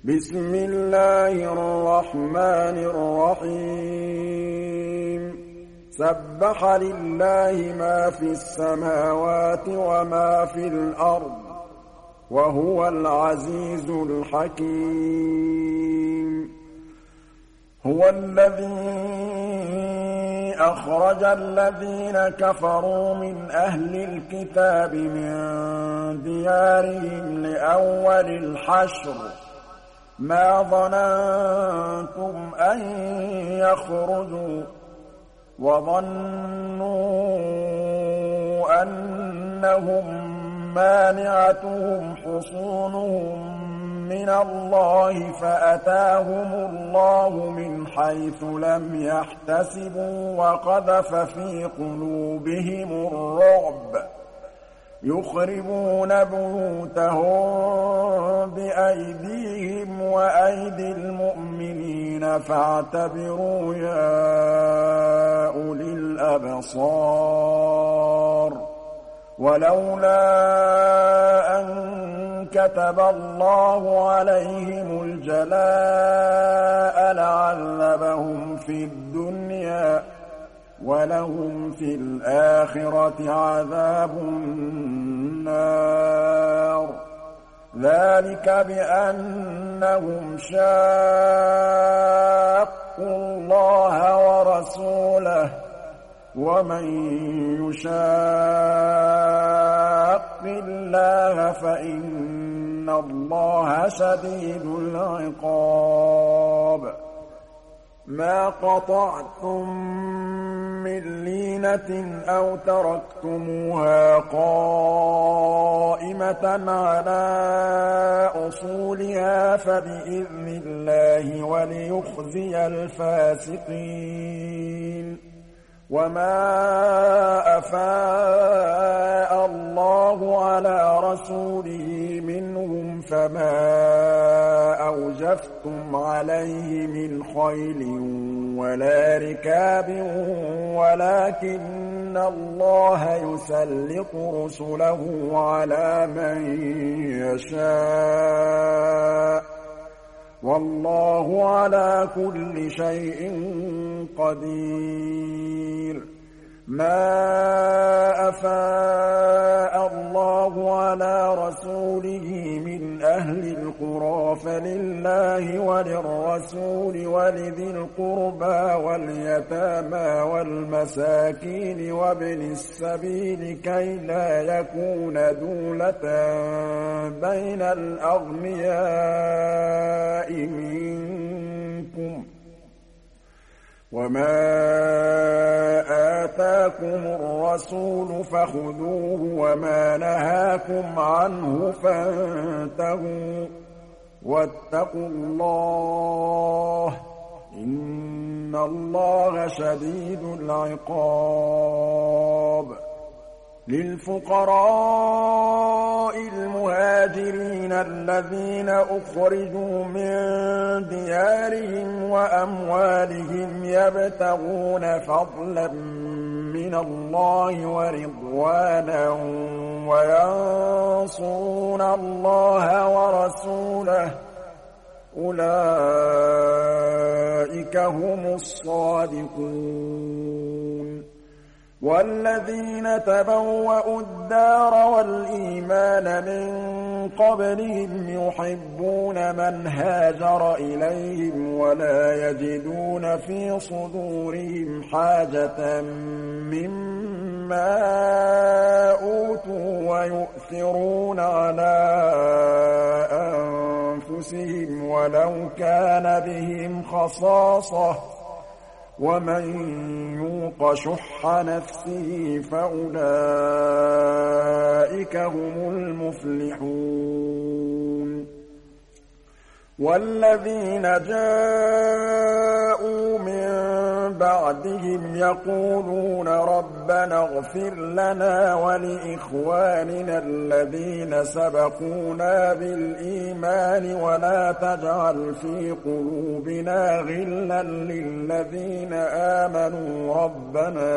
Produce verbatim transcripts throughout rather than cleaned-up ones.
بسم الله الرحمن الرحيم سبح لله ما في السماوات وما في الأرض وهو العزيز الحكيم هو الذي أخرج الذين كفروا من أهل الكتاب من ديارهم لأول الحشر ما ظننتم أن يخرجوا وظنوا أنهم مانعتهم حصونهم من الله فأتاهم الله من حيث لم يحتسبوا وقذف في قلوبهم الرعب يخربون بيوتهم بأيديهم وأيدي المؤمنين فاعتبروا يا أولي الأبصار ولولا أن كتب الله عليهم الجلاء لعذبهم في الدنيا وَلَهُمْ فِي الْآخِرَةِ عَذَابُ النَّارِ ذَلِكَ بِأَنَّهُمْ شَاقُّوا اللَّهَ وَرَسُولَهُ وَمَن يُشَاقِّ اللَّهَ فَإِنَّ اللَّهَ شَدِيدُ الْعِقَابِ ما قطعتم من لينة أو تركتموها قائمة على أصولها فبإذن الله وليخزي الفاسقين وما أفاء الله على رسوله منهم فما أوجفتم عليه من خيل ولا ركاب ولكن الله يسلط رسله على من يشاء والله على كل شيء قدير ما أفاء الله على رسوله من أهل القرى فلله وللرسول ولذي القربى واليتامى والمساكين وابن السبيل كي لا يكون دولة بين الأغنياء منكم وما آتاكم الرسول فخذوه وما نهاكم عنه فانتهوا واتقوا الله إن الله شديد العقاب للفقراء المهاجرين الذين أخرجوا من ديارهم وأموالهم يبتغون فضلا من الله ورضوانا وينصرون الله ورسوله أولئك هم الصادقون والذين تبوأوا الدار والإيمان من قبلهم يحبون من هاجر إليهم ولا يجدون في صدورهم حاجة مما أوتوا ويؤثرون على أنفسهم ولو كان بهم خصاصة ومن يوق شح نفسه فأولئك هم المفلحون والذين جاءوا من بعدهم يقولون ربنا اغفر لنا ولإخواننا الذين سبقونا بالإيمان ولا تجعل في قلوبنا غلا للذين آمنوا ربنا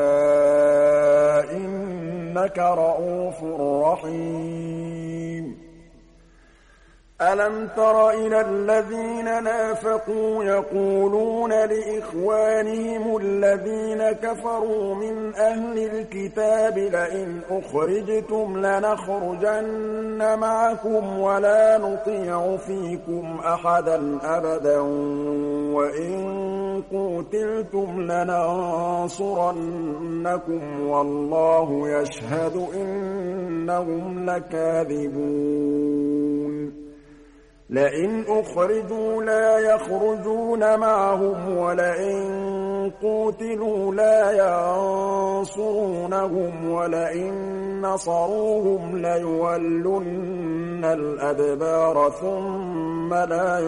إنك رءوف رحيم أَلَمْ تَرَ إِلَى الَّذِينَ نَافَقُوا يَقُولُونَ لِإِخْوَانِهِمُ الَّذِينَ كَفَرُوا مِنْ أَهْلِ الْكِتَابِ لَئِنْ أُخْرِجْتُمْ لَنَخْرُجَنَّ مَعَكُمْ وَلَا نُطِيعُ فِيكُمْ أَحَدًا أَبَدًا وَإِن قُوتِلْتُمْ لَنَنصُرَنَّكُمْ وَاللَّهُ يَشْهَدُ إِنَّهُمْ لَكَاذِبُونَ لئن أخرجوا لا يخرجون معهم ولئن قوتلوا لا ينصرونهم ولئن نصروهم ليولن الأدبار ثم لا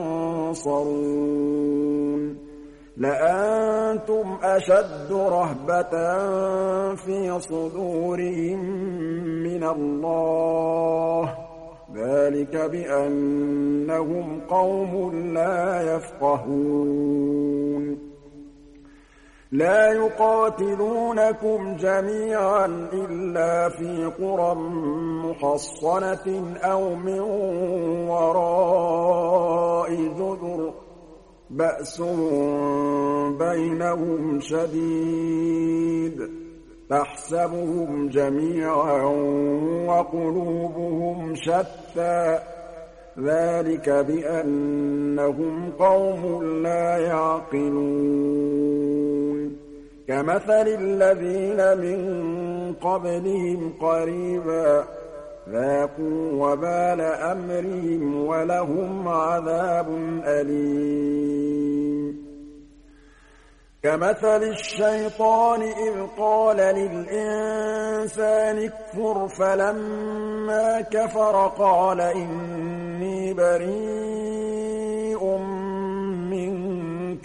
ينصرون لأنتم أشد رهبة في صدورهم من الله ذلك بأنهم قوم لا يفقهون لا يقاتلونكم جميعا إلا في قرى محصنة أو من وراء جدر بأس بينهم شديد تحسبهم جميعا وقلوبهم شتى ذلك بأنهم قوم لا يعقلون كمثل الذين من قبلهم قريبا ذاقوا وبال أمرهم ولهم عذاب أليم كمثل الشيطان إذ قال للإنسان اكفر فلما كفر قال إني بريء منك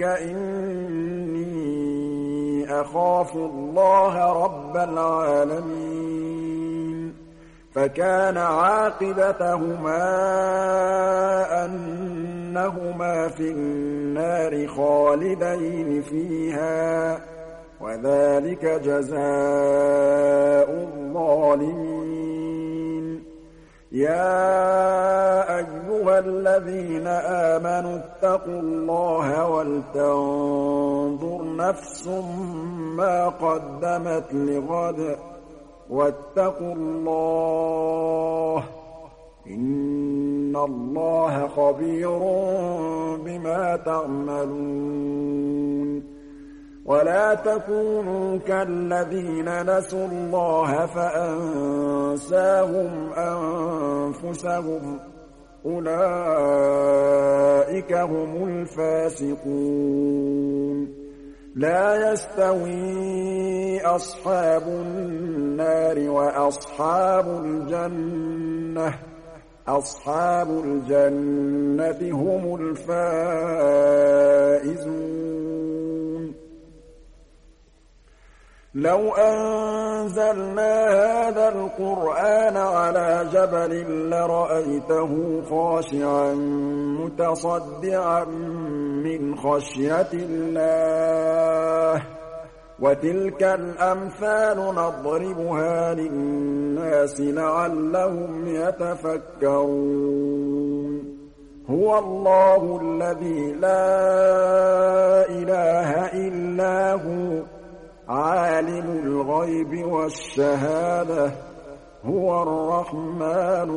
إني أخاف الله رب العالمين فكان عاقبتهما أنهما في النار خالدين فيها وذلك جزاء الظالمين يا أيها الذين آمنوا اتقوا الله ولتنظر نفس ما قدمت لغد واتقوا الله إن الله خبير بما تعملون ولا تكونوا كالذين نسوا الله فأنساهم أنفسهم أولئك هم الفاسقون لا يستوي أصحاب النار وأصحاب الجنة أصحاب الجنة هم الفائزون لو أنزلنا هذا القرآن على جبل لرأيته خاشعا متصدعا من خشية الله وتلك الأمثال نضربها للناس لعلهم يتفكرون هو الله الذي لا إله إلا هو عالم الغيب والشهادة هو الرحمن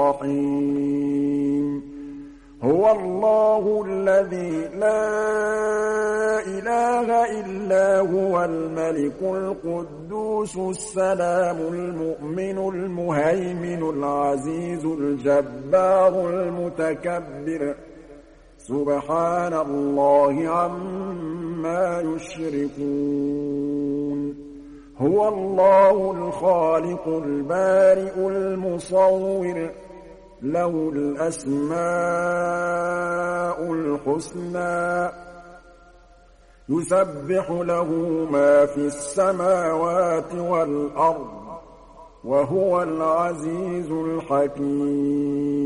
الرحيم هو الله الذي لا إله إلا هو الملك القدوس السلام المؤمن المهيمن العزيز الجبار المتكبر سبحان الله عما يشركون هو الله الخالق البارئ المصور له الأسماء الحسنى يسبح له ما في السماوات والأرض وهو العزيز الحكيم